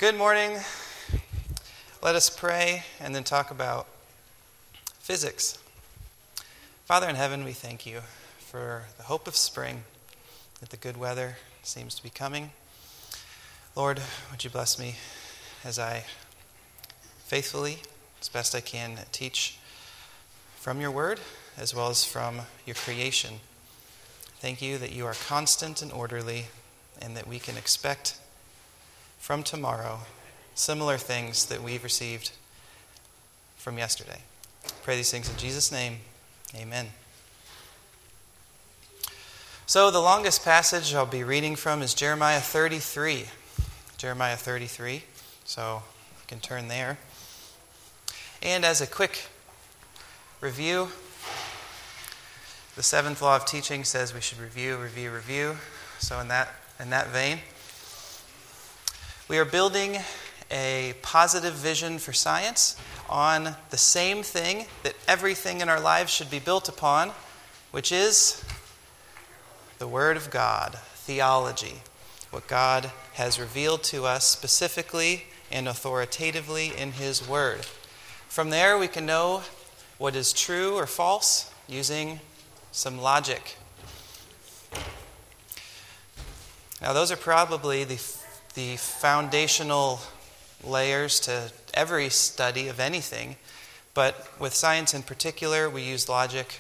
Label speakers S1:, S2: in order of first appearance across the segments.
S1: Good morning. Let us pray and then talk about physics. Father in heaven, we thank you for the hope of spring, that the good weather seems to be coming. Lord, would you bless me as I faithfully, as best I can, teach from your word as well as from your creation. Thank you that you are constant and orderly and that we can expect from tomorrow similar things that we've received from yesterday. Pray these things in Jesus' name. Amen. So the longest passage I'll be reading from is Jeremiah 33. Jeremiah 33. So you can turn there. And as a quick review, the seventh law of teaching says we should review. So in that vein, we are building a positive vision for science on the same thing that everything in our lives should be built upon, which is the Word of God, theology, what God has revealed to us specifically and authoritatively in His Word. From there, we can know what is true or false using some logic. Now, those are probably the foundational layers to every study of anything, but with science in particular, we use logic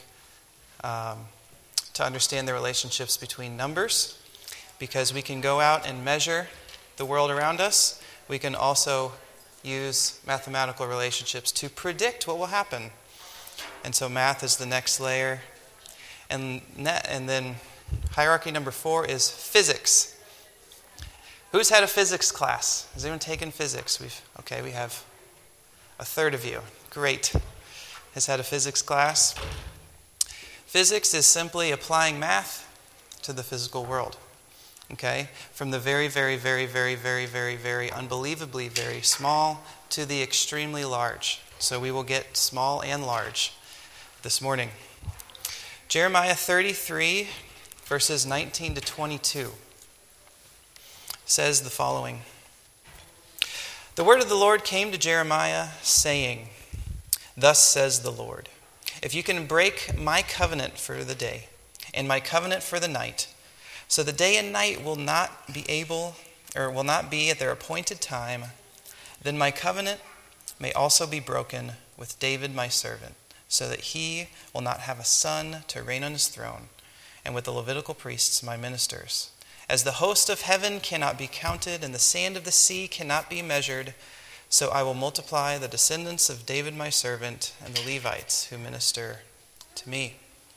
S1: to understand the relationships between numbers, because we can go out and measure the world around us. We can also use mathematical relationships to predict what will happen. And so math is the next layer. And then hierarchy number 4 is physics. Who's had a physics class? Has anyone taken physics? We have a third of you. Great. Has had a physics class. Physics is simply applying math to the physical world. Okay? From the very, very, very, very, very, very, very unbelievably very small to the extremely large. So we will get small and large this morning. Jeremiah 33, verses 19 to 22. Says the following. The word of the Lord came to Jeremiah, saying, Thus says the Lord, if you can break my covenant for the day, and my covenant for the night, so the day and night will not be at their appointed time, then my covenant may also be broken with David my servant, so that he will not have a son to reign on his throne, and with the Levitical priests my ministers. As the host of heaven cannot be counted, and the sand of the sea cannot be measured, so I will multiply the descendants of David my servant and the Levites who minister to me.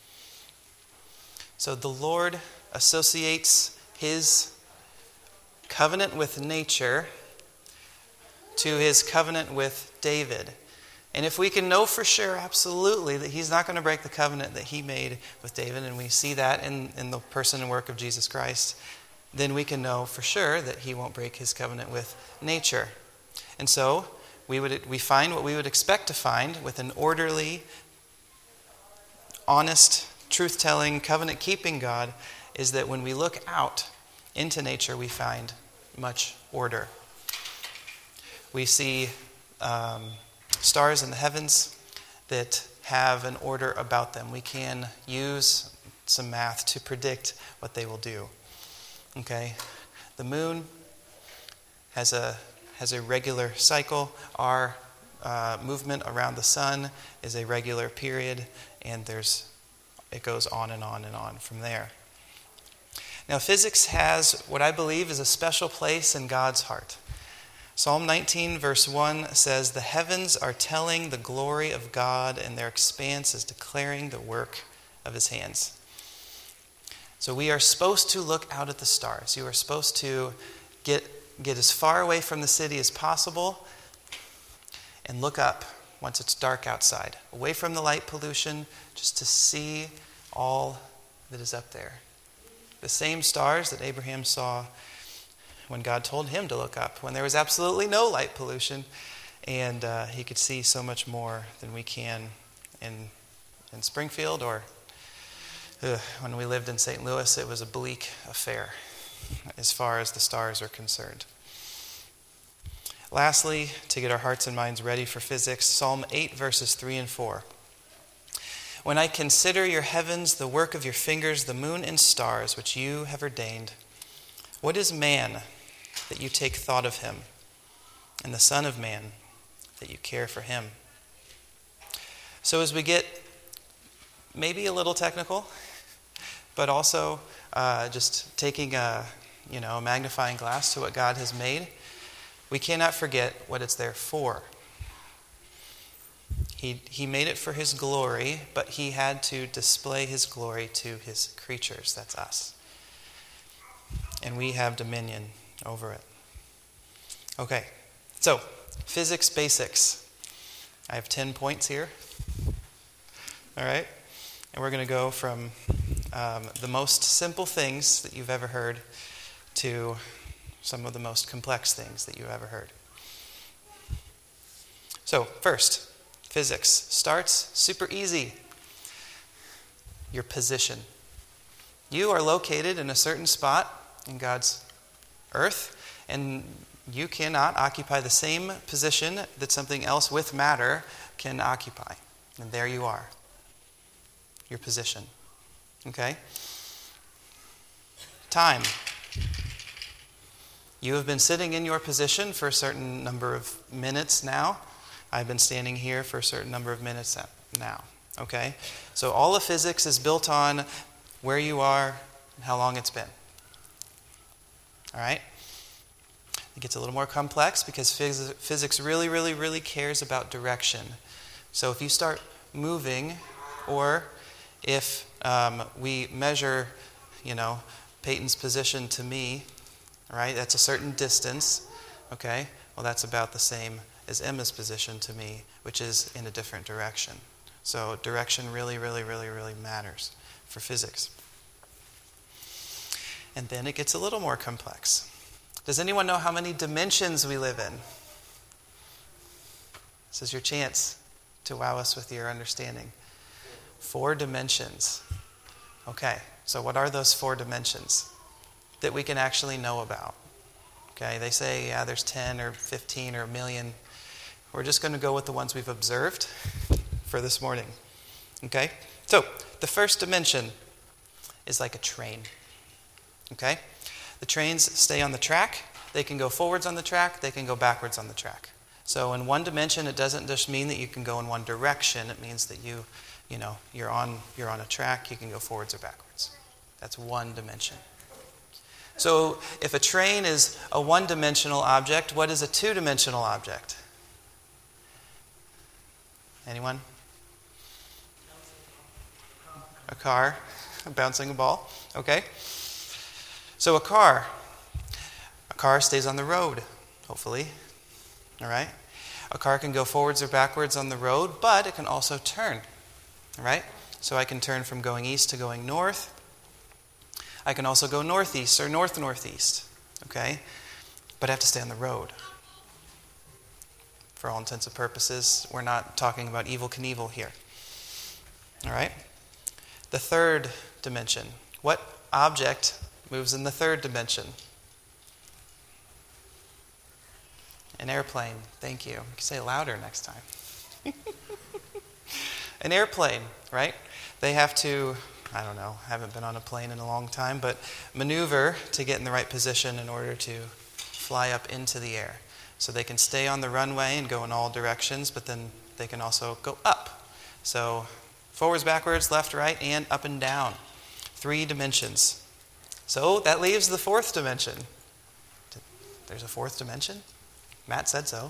S1: So the Lord associates his covenant with nature to his covenant with David. And if we can know for sure, absolutely, that he's not going to break the covenant that he made with David, and we see that in the person and work of Jesus Christ, then we can know for sure that he won't break his covenant with nature. And so we find what we would expect to find with an orderly, honest, truth-telling, covenant-keeping God, is that when we look out into nature, we find much order. We see stars in the heavens that have an order about them. We can use some math to predict what they will do. Okay, the moon has a regular cycle. Our movement around the sun is a regular period, and it goes on and on and on from there. Now, physics has what I believe is a special place in God's heart. Psalm 19, verse 1 says, The heavens are telling the glory of God, and their expanse is declaring the work of his hands. So we are supposed to look out at the stars. You are supposed to get as far away from the city as possible and look up once it's dark outside, away from the light pollution, just to see all that is up there. The same stars that Abraham saw when God told him to look up, when there was absolutely no light pollution, and he could see so much more than we can in Springfield, or when we lived in St. Louis, it was a bleak affair as far as the stars are concerned. Lastly, to get our hearts and minds ready for physics, Psalm 8, verses 3 and 4. When I consider your heavens, the work of your fingers, the moon and stars, which you have ordained, what is man that you take thought of him, and the Son of Man that you care for him? So as we get maybe a little technical, but also just taking a magnifying glass to what God has made, we cannot forget what it's there for. He made it for his glory, but he had to display his glory to his creatures. That's us. And we have dominion over it. Okay, so physics basics. I have 10 points here. All right? And we're going to go from the most simple things that you've ever heard to some of the most complex things that you've ever heard. So, first, physics starts super easy. Your position. You are located in a certain spot in God's earth, and you cannot occupy the same position that something else with matter can occupy. And there you are. Your position. Okay? Time. You have been sitting in your position for a certain number of minutes now. I've been standing here for a certain number of minutes now. Okay? So all of physics is built on where you are and how long it's been. All right? It gets a little more complex because physics really, really, really cares about direction. So if you start moving, or if we measure, Peyton's position to me, right? That's a certain distance, okay? Well, that's about the same as Emma's position to me, which is in a different direction. So direction really, really, really, really matters for physics. And then it gets a little more complex. Does anyone know how many dimensions we live in? This is your chance to wow us with your understanding. 4 dimensions. Okay, so what are those 4 dimensions that we can actually know about? Okay, they say, there's 10 or 15 or a million. We're just going to go with the ones we've observed for this morning. Okay, so the first dimension is like a train. Okay, the trains stay on the track. They can go forwards on the track. They can go backwards on the track. So in one dimension, it doesn't just mean that you can go in one direction. It means that you're on a track. You can go forwards or backwards. That's one dimension. So if a train is a one-dimensional object, what is a two-dimensional object? Anyone? A car, bouncing a ball. Okay. So a car stays on the road, hopefully. All right. A car can go forwards or backwards on the road, but it can also turn. All right. So I can turn from going east to going north. I can also go northeast or north-northeast. Okay. But I have to stay on the road. For all intents and purposes, we're not talking about Evel Knievel here. All right? The third dimension. What object moves in the third dimension? An airplane. Thank you. You can say it louder next time. An airplane, right? They have to, I don't know, haven't been on a plane in a long time, but maneuver to get in the right position in order to fly up into the air. So they can stay on the runway and go in all directions, but then they can also go up. So forwards, backwards, left, right, and up and down. 3 dimensions. So that leaves the 4th dimension. There's a 4th dimension? Matt said so.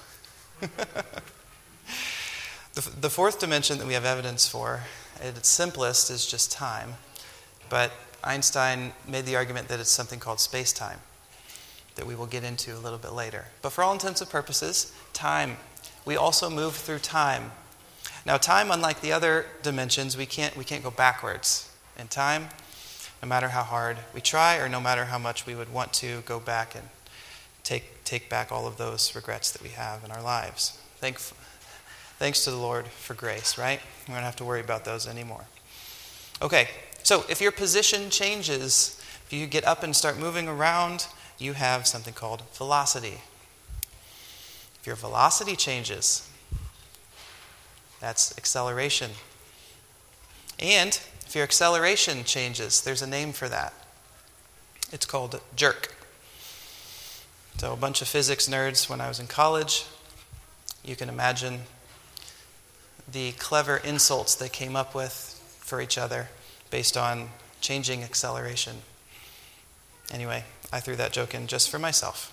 S1: The 4th dimension that we have evidence for, at its simplest, is just time. But Einstein made the argument that it's something called space-time, that we will get into a little bit later. But for all intents and purposes, time. We also move through time. Now, time, unlike the other dimensions, we can't go backwards in time, no matter how hard we try, or no matter how much we would want to go back and take back all of those regrets that we have in our lives. Thanks to the Lord for grace, right? We don't have to worry about those anymore. Okay, so if your position changes, if you get up and start moving around, you have something called velocity. If your velocity changes, that's acceleration. And if your acceleration changes, there's a name for that. It's called jerk. So a bunch of physics nerds when I was in college, you can imagine the clever insults they came up with for each other based on changing acceleration. Anyway, I threw that joke in just for myself.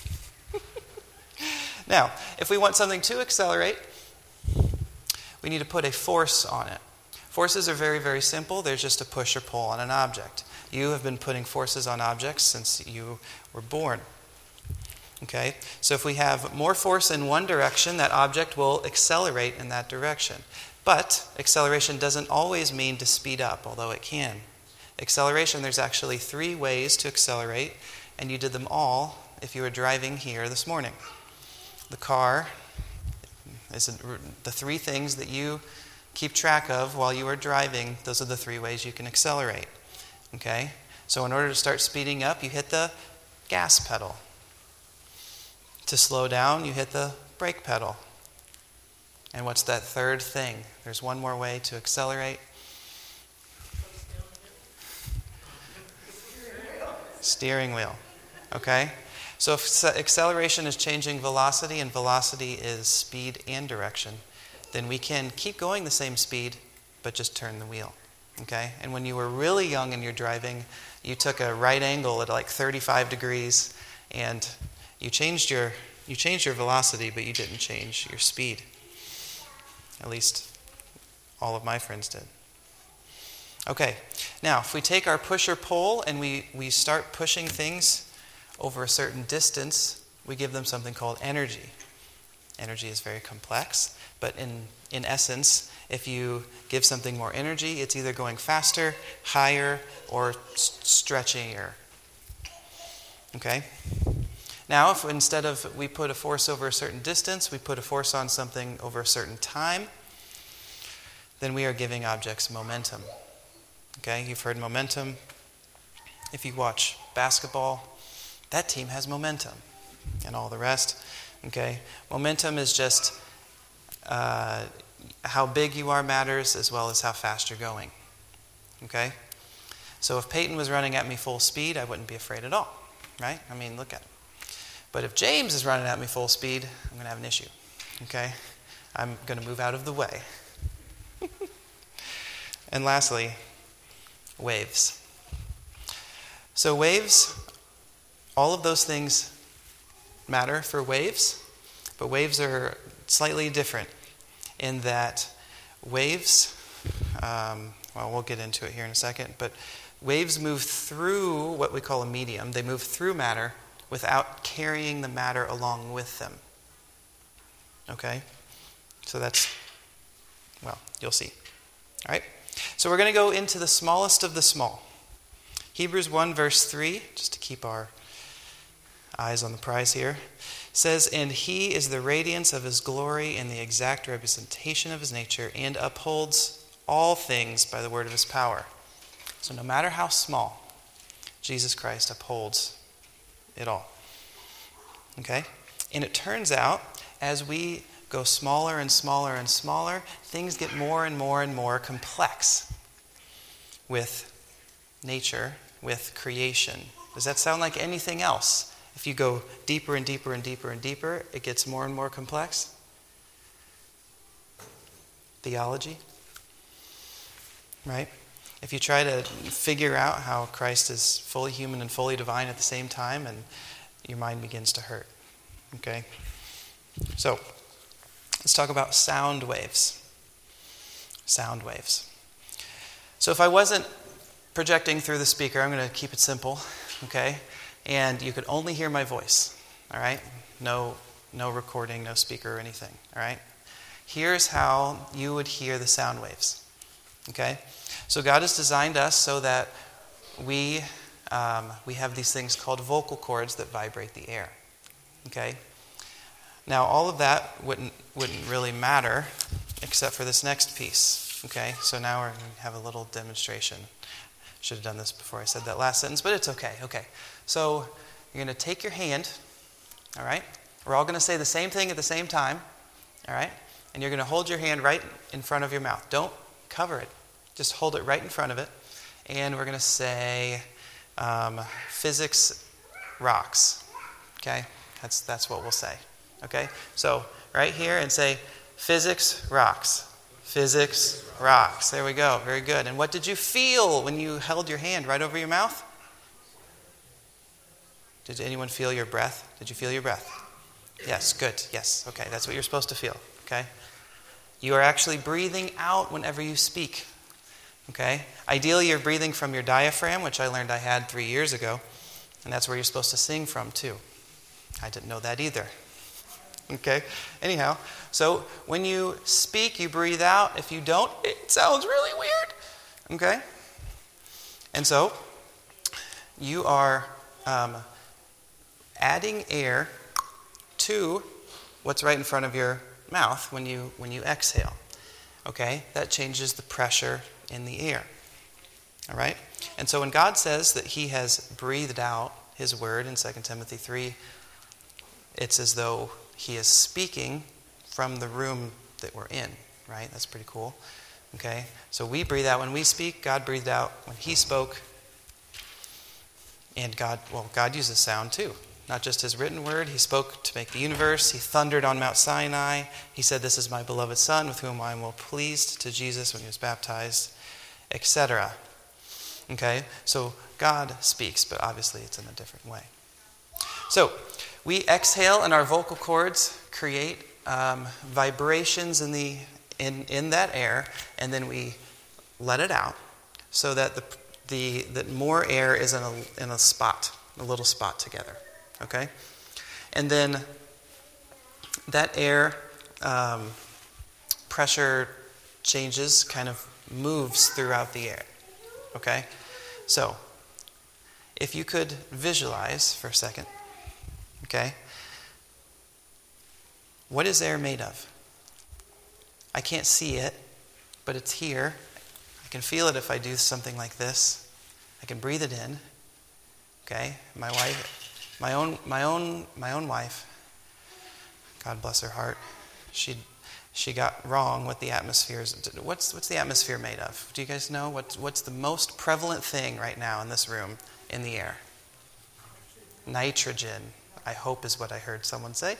S1: Now, if we want something to accelerate, we need to put a force on it. Forces are very, very simple. They're just a push or pull on an object. You have been putting forces on objects since you were born. Okay? So if we have more force in one direction, that object will accelerate in that direction. But acceleration doesn't always mean to speed up, although it can. Acceleration, there's actually 3 ways to accelerate, and you did them all if you were driving here this morning. The car is the 3 things that you keep track of while you are driving. Those are the 3 ways you can accelerate. Okay? So in order to start speeding up, you hit the gas pedal. To slow down, you hit the brake pedal. And what's that 3rd thing? There's one more way to accelerate. Steering wheel. Okay? So if acceleration is changing velocity and velocity is speed and direction, then we can keep going the same speed, but just turn the wheel. Okay? And when you were really young and you're driving, you took a right angle at like 35 degrees and you changed your velocity, but you didn't change your speed. At least all of my friends did. Okay, now if we take our push or pull and we start pushing things over a certain distance, we give them something called energy. Energy is very complex, but in essence, if you give something more energy, it's either going faster, higher, or stretchier. Okay? Now, if instead of we put a force over a certain distance, we put a force on something over a certain time, then we are giving objects momentum. Okay? You've heard momentum. If you watch basketball, that team has momentum, and all the rest. Okay? Momentum is just how big you are matters as well as how fast you're going. Okay? So if Peyton was running at me full speed, I wouldn't be afraid at all. Right? I mean, look at him. But if James is running at me full speed, I'm going to have an issue. Okay? I'm going to move out of the way. And lastly, waves. So waves, all of those things matter for waves, but waves are slightly different in that waves, we'll get into it here in a second, but waves move through what we call a medium. They move through matter without carrying the matter along with them. Okay? So that's, you'll see. All right? So we're going to go into the smallest of the small. Hebrews 1 verse 3, just to keep our eyes on the prize here, says, "And he is the radiance of his glory and the exact representation of his nature, and upholds all things by the word of his power." So no matter how small, Jesus Christ upholds it all. Okay? And it turns out, as we go smaller and smaller and smaller, things get more and more and more complex with nature, with creation. Does that sound like anything else? If you go deeper and deeper and deeper and deeper, it gets more and more complex. Theology, right? If you try to figure out how Christ is fully human and fully divine at the same time, and your mind begins to hurt. Okay? So, let's talk about sound waves. Sound waves. So if I wasn't projecting through the speaker, I'm going to keep it simple, okay? And you could only hear my voice, all right? No recording, no speaker or anything, all right? Here's how you would hear the sound waves, okay? So God has designed us so that we have these things called vocal cords that vibrate the air, okay? Now, all of that wouldn't really matter except for this next piece, okay? So now we're going to have a little demonstration. Should have done this before I said that last sentence, but it's okay, okay. So you're going to take your hand, all right? We're all going to say the same thing at the same time, all right? And you're going to hold your hand right in front of your mouth. Don't cover it. Just hold it right in front of it. And we're going to say, physics rocks. Okay? That's what we'll say. Okay? So, right here and say, physics rocks. Physics rocks. There we go. Very good. And what did you feel when you held your hand right over your mouth? Did anyone feel your breath? Did you feel your breath? Yes, good. Yes. Okay, that's what you're supposed to feel. Okay? You are actually breathing out whenever you speak. Okay? Ideally, you're breathing from your diaphragm, which I learned I had 3 years ago. And that's where you're supposed to sing from, too. I didn't know that either. Okay? Anyhow, so when you speak, you breathe out. If you don't, it sounds really weird. Okay? And so, you are adding air to what's right in front of your mouth when you exhale. Okay? That changes the pressure in the air. All right? And so when God says that he has breathed out his word in 2 Timothy 3, it's as though he is speaking from the room that we're in, right? That's pretty cool. Okay? So we breathe out when we speak. God breathed out when he spoke. And God uses sound too. Not just his written word. He spoke to make the universe. He thundered on Mount Sinai. He said, "This is my beloved Son with whom I am well pleased," to Jesus when he was baptized, etc. Okay? So God speaks, but obviously it's in a different way. So we exhale and our vocal cords create vibrations in that air, and then we let it out so that that more air is in a spot, a little spot together. Okay? And then that air pressure changes, kind of moves throughout the air. Okay? So, if you could visualize for a second, okay? What is air made of? I can't see it, but it's here. I can feel it if I do something like this. I can breathe it in. Okay? My own wife, God bless her heart, she got wrong what the atmosphere is. What's the atmosphere made of? Do you guys know? What's the most prevalent thing right now in this room in the air? Nitrogen, I hope is what I heard someone say.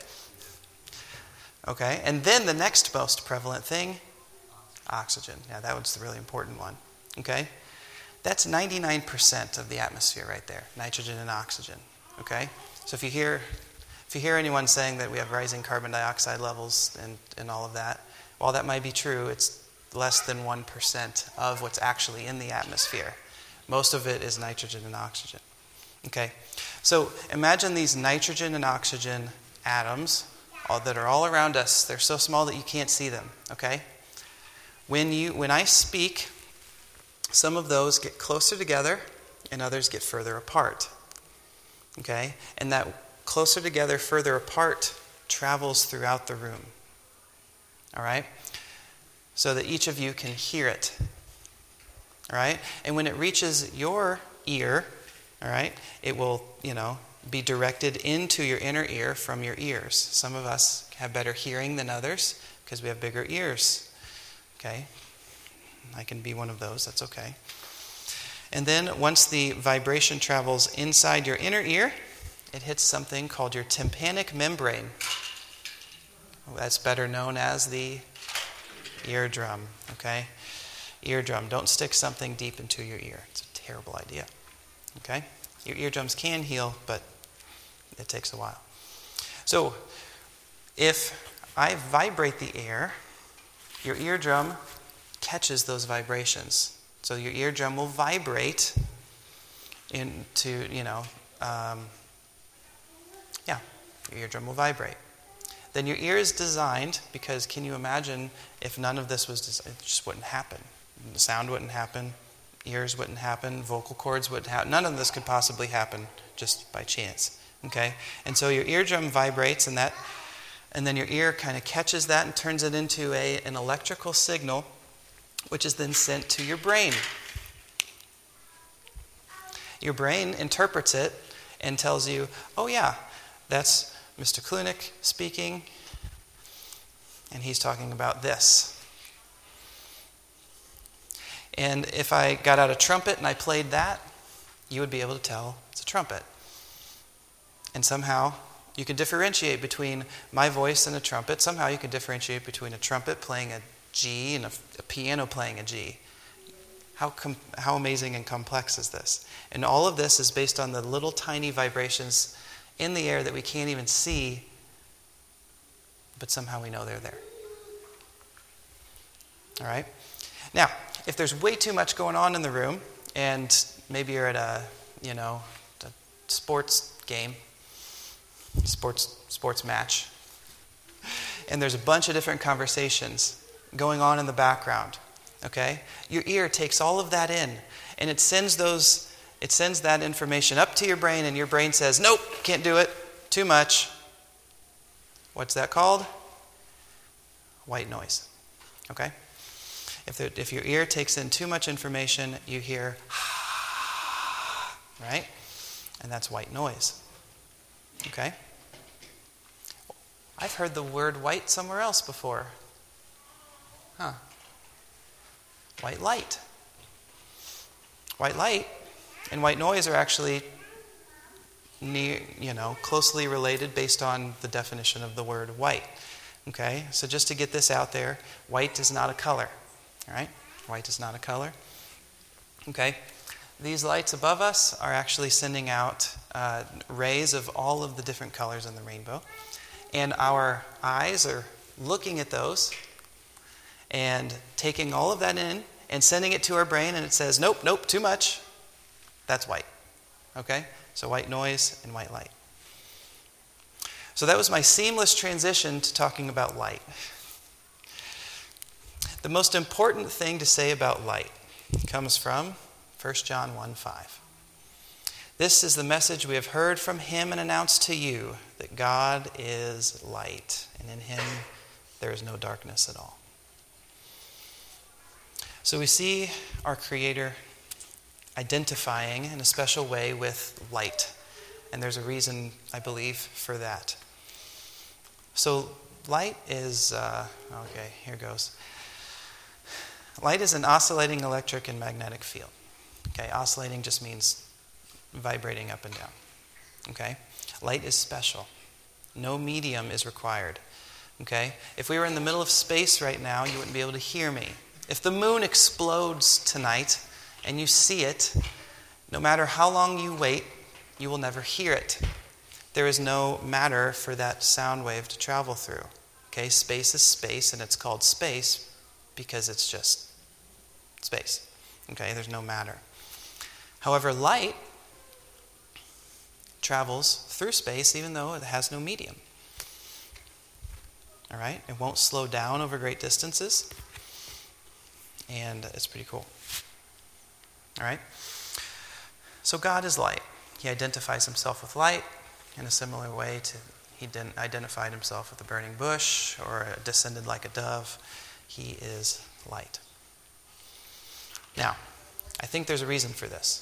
S1: Okay, and then the next most prevalent thing, oxygen. Yeah, that was the really important one. Okay, that's 99% of the atmosphere right there, nitrogen and oxygen. Okay, so if you hear anyone saying that we have rising carbon dioxide levels and all of that, while that might be true, it's less than 1% of what's actually in the atmosphere. Most of it is nitrogen and oxygen. Okay, so imagine these nitrogen and oxygen atoms that are all around us. They're so small that you can't see them. Okay, when I speak, some of those get closer together and others get further apart. Okay, and that closer together, further apart travels throughout the room. All right, so that each of you can hear it. All right, and when it reaches your ear, all right, it will, be directed into your inner ear from your ears. Some of us have better hearing than others because we have bigger ears. Okay? I can be one of those. That's okay. And then once the vibration travels inside your inner ear, it hits something called your tympanic membrane. That's better known as the eardrum. Okay? Eardrum. Don't stick something deep into your ear. It's a terrible idea. Okay? Your eardrums can heal, but it takes a while. So, if I vibrate the air, your eardrum catches those vibrations. So your eardrum will vibrate into, your eardrum will vibrate. Then your ear is designed, because can you imagine if none of this was designed, it just wouldn't happen. The sound wouldn't happen. Ears wouldn't happen, vocal cords wouldn't happen. None of this could possibly happen just by chance. Okay? And so your eardrum vibrates, and then your ear kind of catches that and turns it into an electrical signal, which is then sent to your brain. Your brain interprets it and tells you, oh yeah, that's Mr. Klunik speaking, and he's talking about this. And if I got out a trumpet and I played that, you would be able to tell it's a trumpet. And somehow you can differentiate between my voice and a trumpet. Somehow you can differentiate between a trumpet playing a G and a piano playing a G. How amazing and complex is this? And all of this is based on the little tiny vibrations in the air that we can't even see, but somehow we know they're there. All right? Now, if there's way too much going on in the room, and maybe you're at a sports game, sports match, and there's a bunch of different conversations going on in the background, okay? Your ear takes all of that in, and it sends that information up to your brain, and your brain says, nope, can't do it, too much. What's that called? White noise, okay? If your ear takes in too much information, you hear, right? And that's white noise, okay? I've heard the word white somewhere else before. White light. White light and white noise are actually closely related based on the definition of the word white. Okay, so just to get this out there, white is not a color. All right, white is not a color. Okay, these lights above us are actually sending out rays of all of the different colors in the rainbow, and our eyes are looking at those and taking all of that in and sending it to our brain, and it says, nope, too much. That's white. Okay? So white noise and white light. So that was my seamless transition to talking about light. The most important thing to say about light comes from 1 John 1:5. This is the message we have heard from him and announced to you, that God is light, and in him there is no darkness at all. So we see our Creator identifying in a special way with light. And there's a reason, I believe, for that. So light is, here goes. Light is an oscillating electric and magnetic field. Okay, oscillating just means vibrating up and down. Okay, light is special. No medium is required. Okay, if we were in the middle of space right now, you wouldn't be able to hear me. If the moon explodes tonight and you see it, no matter how long you wait, you will never hear it. There is no matter for that sound wave to travel through. Okay, space is space, and it's called space because it's just space. Okay, there's no matter. However, light travels through space even though it has no medium. All right, it won't slow down over great distances, and it's pretty cool. All right, so God is light. He identifies himself with light in a similar way to he identified himself with a burning bush or descended like a dove. He is light. Now, I think there's a reason for this.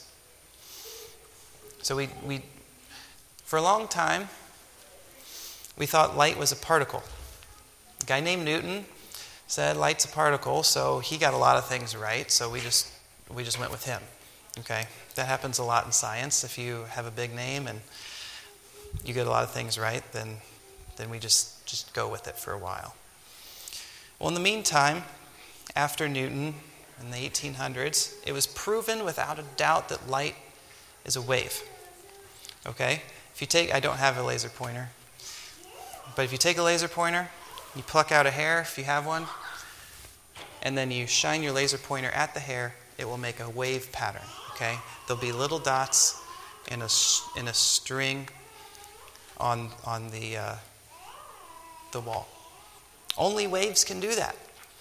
S1: So we for a long time, we thought light was a particle. A guy named Newton said light's a particle, so he got a lot of things right, so we just went with him. Okay? That happens a lot in science. If you have a big name and you get a lot of things right, then we just go with it for a while. Well, in the meantime, after Newton in the 1800s, it was proven without a doubt that light is a wave. Okay? I don't have a laser pointer, but if you take a laser pointer, you pluck out a hair if you have one, and then you shine your laser pointer at the hair, it will make a wave pattern. Okay? There'll be little dots in a string on the wall. Only waves can do that.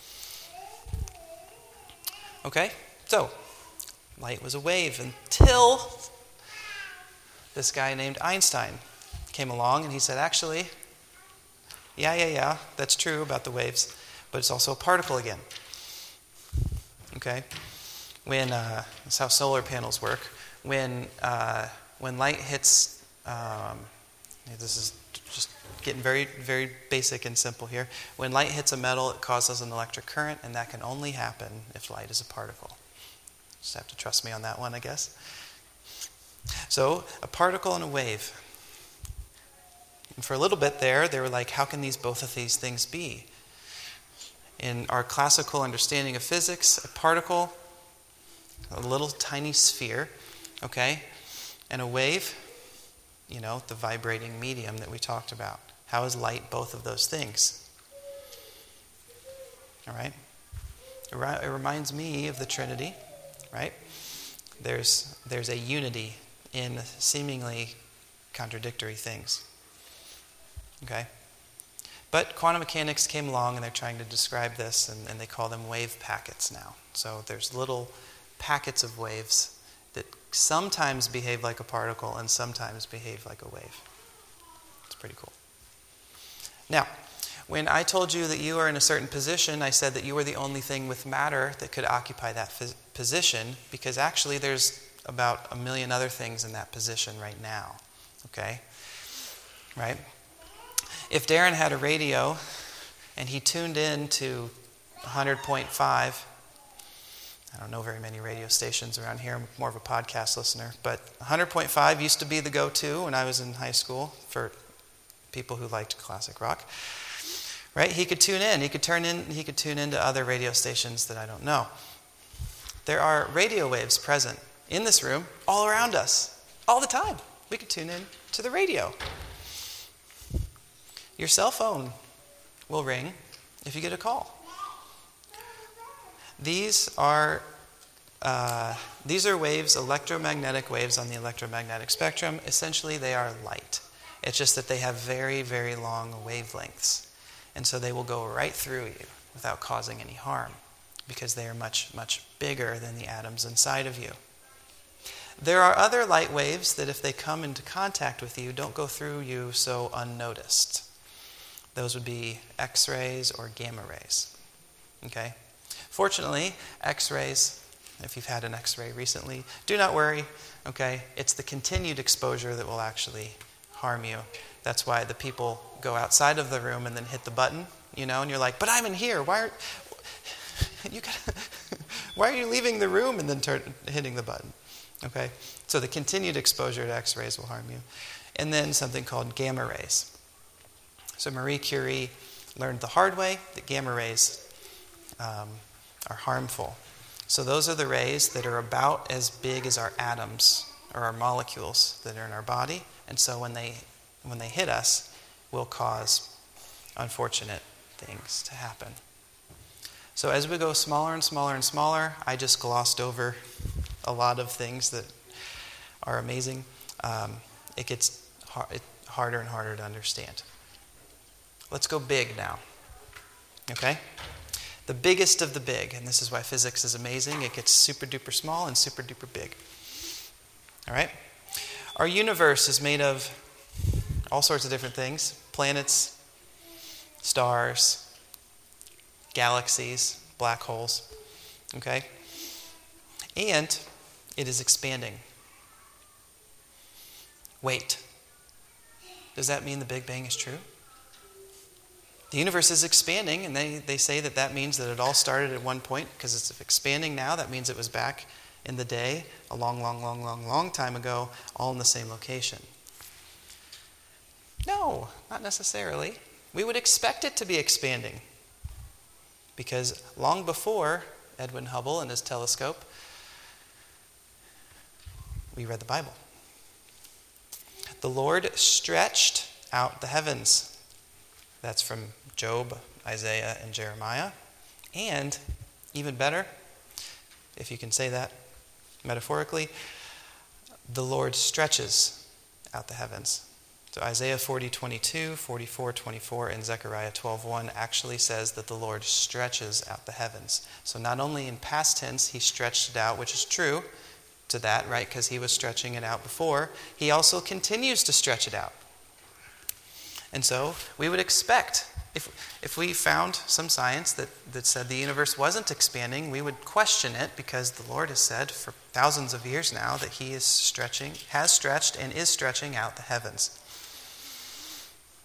S1: Okay? So, light was a wave until this guy named Einstein came along and he said, actually, yeah, that's true about the waves, but it's also a particle again. Okay? That's how solar panels work. When light hits, this is just getting very, very basic and simple here. When light hits a metal, it causes an electric current, and that can only happen if light is a particle. Just have to trust me on that one, I guess. So, a particle and a wave. And for a little bit there, they were like, how can both of these things be? In our classical understanding of physics, a particle, a little tiny sphere, okay, and a wave, the vibrating medium that we talked about. How is light both of those things? All right? It reminds me of the Trinity, right? There's a unity in seemingly contradictory things. Okay? But quantum mechanics came along and they're trying to describe this, and they call them wave packets now. So there's little packets of waves that sometimes behave like a particle and sometimes behave like a wave. It's pretty cool. Now, when I told you that you are in a certain position, I said that you were the only thing with matter that could occupy that position, because actually there's about a million other things in that position right now. Okay? Right? If Darren had a radio and he tuned in to 100.5, I don't know very many radio stations around here. I'm more of a podcast listener. But 100.5 used to be the go-to when I was in high school for people who liked classic rock. Right? He could tune in. He could tune into other radio stations that I don't know. There are radio waves present in this room, all around us, all the time. We could tune in to the radio. Your cell phone will ring if you get a call. These are waves, electromagnetic waves on the electromagnetic spectrum. Essentially, they are light. It's just that they have very, very long wavelengths. And so they will go right through you without causing any harm, because they are much, much bigger than the atoms inside of you. There are other light waves that, if they come into contact with you, don't go through you so unnoticed. Those would be X-rays or gamma rays. Okay? Fortunately, X-rays, if you've had an X-ray recently, do not worry. Okay? It's the continued exposure that will actually harm you. That's why the people go outside of the room and then hit the button, and you're like, but I'm in here. Why are you leaving the room and then hitting the button? Okay? So the continued exposure to X-rays will harm you. And then something called gamma rays. So Marie Curie learned the hard way that gamma rays are harmful. So those are the rays that are about as big as our atoms or our molecules that are in our body. And so when they hit us, will cause unfortunate things to happen. So as we go smaller and smaller and smaller, I just glossed over a lot of things that are amazing. It gets harder and harder to understand. Let's go big now. Okay? The biggest of the big, and this is why physics is amazing. It gets super duper small and super duper big. All right? Our universe is made of all sorts of different things. Planets, stars, galaxies, black holes. Okay? And it is expanding. Wait. Does that mean the Big Bang is true? The universe is expanding, and they say that means that it all started at one point, because it's expanding now. That means it was back in the day, a long, long, long, long, long time ago, all in the same location. No, not necessarily. We would expect it to be expanding, because long before Edwin Hubble and his telescope, we read the Bible. The Lord stretched out the heavens. That's from Job, Isaiah, and Jeremiah. And, even better, if you can say that metaphorically, the Lord stretches out the heavens. So Isaiah 40:22, 44:24, and Zechariah 12:1 actually says that the Lord stretches out the heavens. So not only in past tense, he stretched it out, which is true to that, right? Because he was stretching it out before. He also continues to stretch it out. And so we would expect, if we found some science that said the universe wasn't expanding, we would question it, because the Lord has said for thousands of years now that he has stretched and is stretching out the heavens.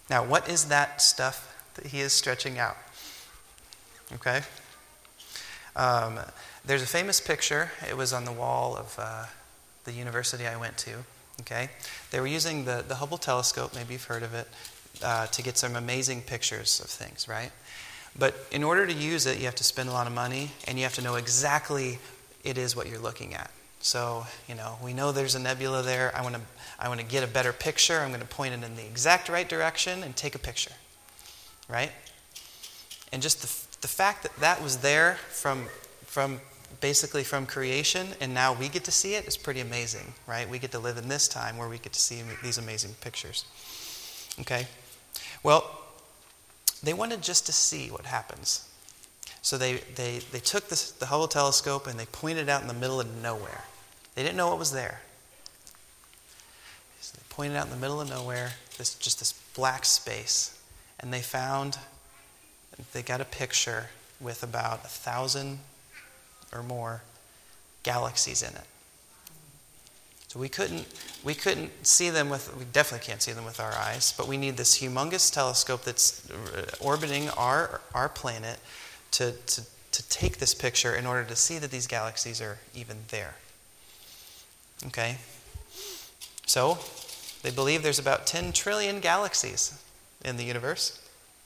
S1: Now, what is that stuff that he is stretching out? Okay? There's a famous picture. It was on the wall of the university I went to. Okay? They were using the Hubble telescope, maybe you've heard of it, to get some amazing pictures of things, right? But in order to use it, you have to spend a lot of money, and you have to know exactly it is what you're looking at. So, we know there's a nebula there. I want to get a better picture. I'm going to point it in the exact right direction and take a picture, right? And just the fact that was there from basically from creation, and now we get to see it is pretty amazing, right? We get to live in this time where we get to see these amazing pictures. Okay? Well, they wanted just to see what happens. So they took the Hubble telescope and they pointed out in the middle of nowhere. They didn't know what was there. So they pointed out in the middle of nowhere, this black space. And they got a picture with about 1,000 or more galaxies in it. So we couldn't see them we definitely can't see them with our eyes, but we need this humongous telescope that's orbiting our planet to take this picture in order to see that these galaxies are even there. Okay? So, they believe there's about 10 trillion galaxies in the universe,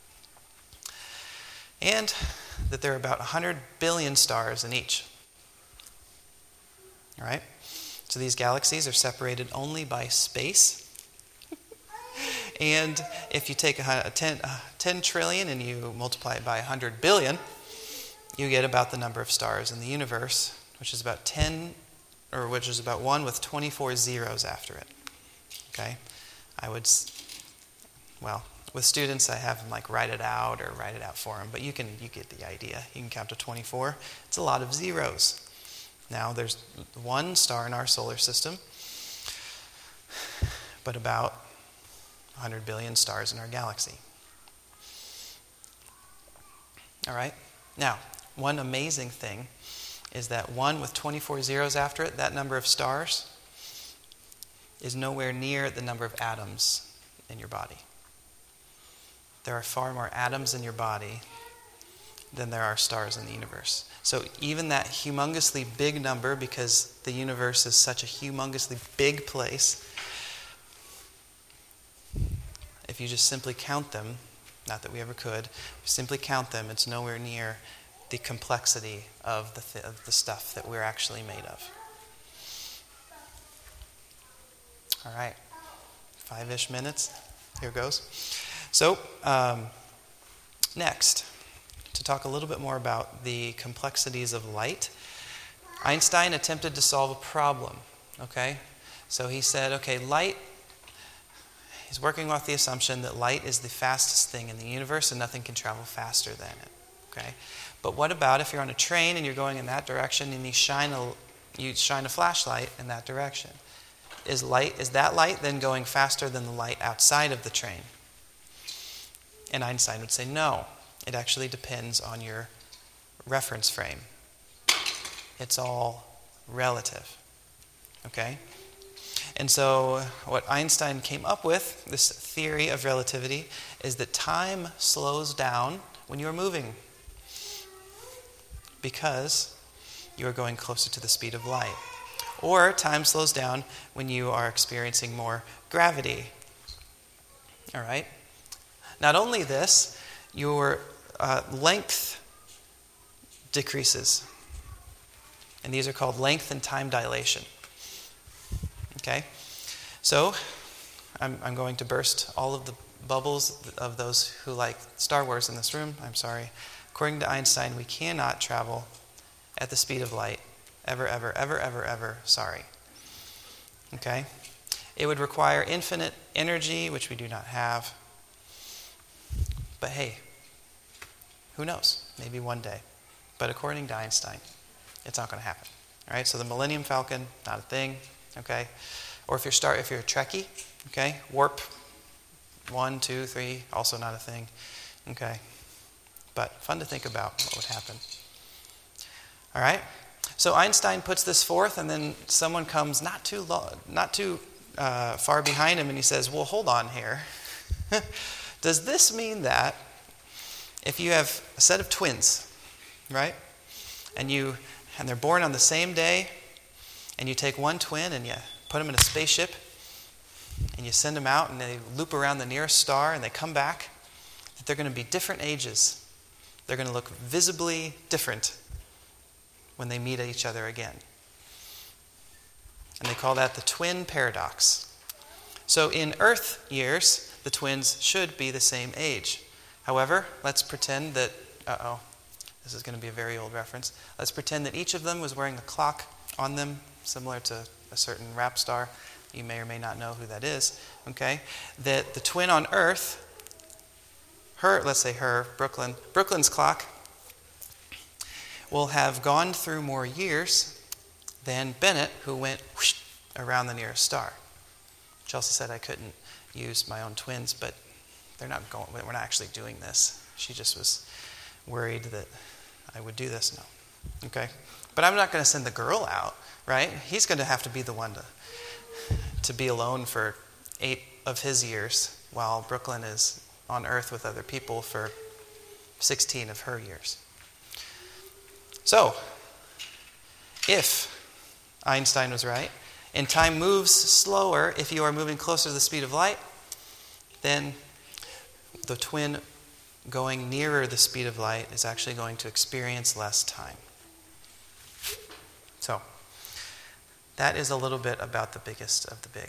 S1: and that there are about 100 billion stars in each. All right? So these galaxies are separated only by space. And if you take 10 trillion and you multiply it by 100 billion, you get about the number of stars in the universe, which is about 1 with 24 zeros after it. Okay? With students, I have them write it out for them, but you get the idea. You can count to 24. It's a lot of zeros. Now, there's one star in our solar system, but about 100 billion stars in our galaxy. All right? Now, one amazing thing is that 1 with 24 zeros after it, that number of stars, is nowhere near the number of atoms in your body. There are far more atoms in your body than there are stars in the universe. So even that humongously big number, because the universe is such a humongously big place, if you just simply count them, not that we ever could, simply count them, it's nowhere near the complexity of the stuff that we're actually made of. All right, 5-ish minutes. Here goes. So, next, to talk a little bit more about the complexities of light, Einstein attempted to solve a problem, okay? So he said, light, he's working off the assumption that light is the fastest thing in the universe and nothing can travel faster than it, okay? But what about if you're on a train and you're going in that direction and you shine a flashlight in that direction? Is that light then going faster than the light outside of the train? And Einstein would say, no, it actually depends on your reference frame. It's all relative, okay? And so what Einstein came up with, this theory of relativity, is that time slows down when you are moving because you are going closer to the speed of light. Or time slows down when you are experiencing more gravity. All right? Not only this, your length decreases. And these are called length and time dilation. Okay? So, I'm going to burst all of the bubbles of those who like Star Wars in this room. I'm sorry. According to Einstein, we cannot travel at the speed of light. Ever. Sorry. Okay? It would require infinite energy, which we do not have. But hey, who knows? Maybe one day. But according to Einstein, it's not going to happen. All right? So the Millennium Falcon, not a thing. Okay? Or if you're a Trekkie, okay? Warp 1, 2, 3, also not a thing. Okay? But fun to think about what would happen. All right? So Einstein puts this forth, and then someone comes not too far behind him, and he says, well, hold on here. Does this mean that if you have a set of twins, right, and they're born on the same day, and you take one twin and you put them in a spaceship, and you send them out and they loop around the nearest star and they come back, that they're going to be different ages? They're going to look visibly different when they meet each other again. And they call that the twin paradox. So in Earth years, the twins should be the same age. However, let's pretend that, this is going to be a very old reference. Let's pretend that each of them was wearing a clock on them, similar to a certain rap star. You may or may not know who that is, okay? That the twin on Earth, Brooklyn's clock, will have gone through more years than Bennett, who went whoosh around the nearest star. Chelsea said I couldn't use my own twins, but we're not actually doing this. She just was worried that I would do this. No. Okay? But I'm not going to send the girl out, right? He's going to have to be the one to be alone for 8 of his years, while Brooklyn is on Earth with other people for 16 of her years. So, if Einstein was right, and time moves slower if you are moving closer to the speed of light, then the twin going nearer the speed of light is actually going to experience less time. So, that is a little bit about the biggest of the big.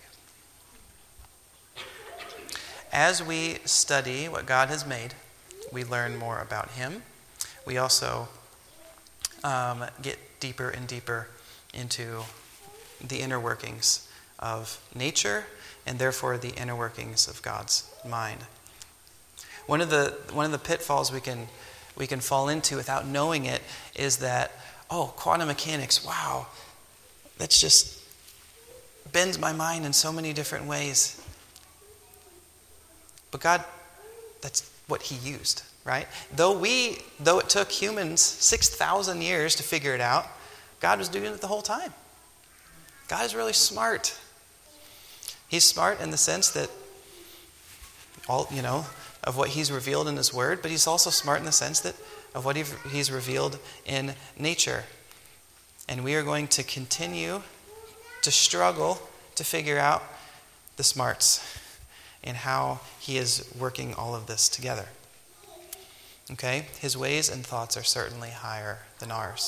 S1: As we study what God has made, we learn more about Him. We also get deeper and deeper into the inner workings of nature, and therefore the inner workings of God's mind. One of the pitfalls we can fall into without knowing it is that, quantum mechanics, wow, that's just bends my mind in so many different ways. But God, that's what He used, right? Though it took humans 6,000 years to figure it out, God was doing it the whole time. God is really smart. He's smart in the sense that of what He's revealed in His Word, but He's also smart in the sense that of what He's revealed in nature. And we are going to continue to struggle to figure out the smarts and how He is working all of this together. Okay? His ways and thoughts are certainly higher than ours.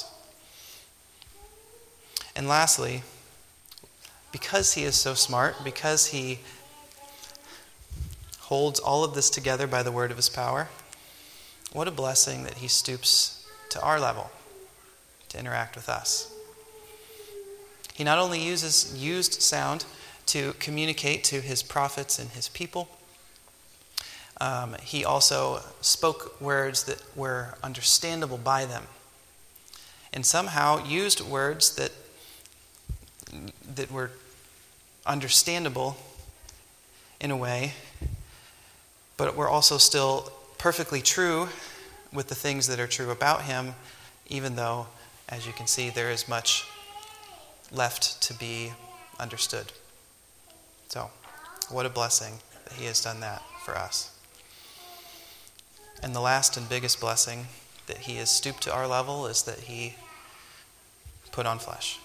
S1: And lastly, because He is so smart, because He holds all of this together by the word of His power, what a blessing that He stoops to our level to interact with us. He not only used sound to communicate to His prophets and His people, He also spoke words that were understandable by them, and somehow used words that were understandable in a way, but were also still perfectly true with the things that are true about Him, even though, as you can see, there is much left to be understood. So, what a blessing that He has done that for us. And the last and biggest blessing that He has stooped to our level is that He put on flesh.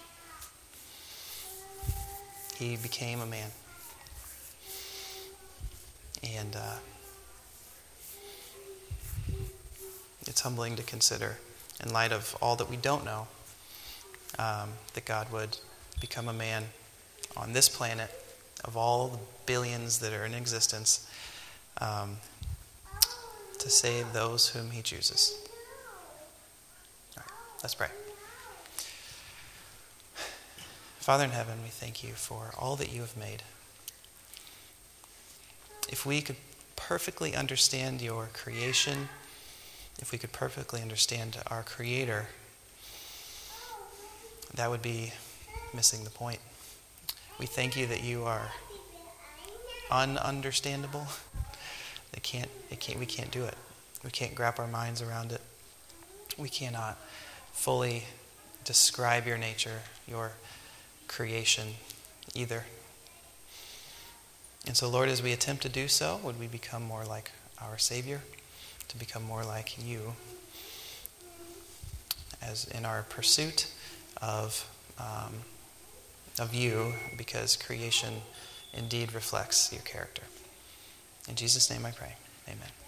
S1: He became a man. And it's humbling to consider, in light of all that we don't know, that God would become a man on this planet, of all the billions that are in existence, to save those whom He chooses. All right, let's pray. Father in heaven, we thank You for all that You have made. If we could perfectly understand Your creation, if we could perfectly understand our Creator, that would be missing the point. We thank You that You are ununderstandable. We can't do it. We can't wrap our minds around it. We cannot fully describe Your nature, Your creation either. And so, Lord, as we attempt to do so, would we become more like our Savior, to become more like you as in our pursuit of you, because creation indeed reflects your character. In Jesus' name I pray. Amen.